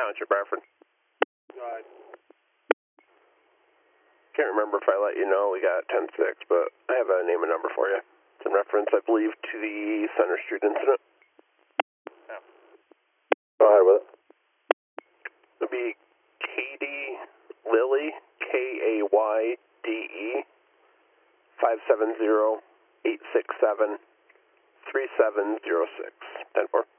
Township reference. Right. Can't remember if I let you know we got 10-6, but I have a name and number for you. It's in reference, I believe, to the Center Street incident. Yeah. Go ahead with it. It'll be Katie Lilly, Kayde, 570-867-3706. 10-4.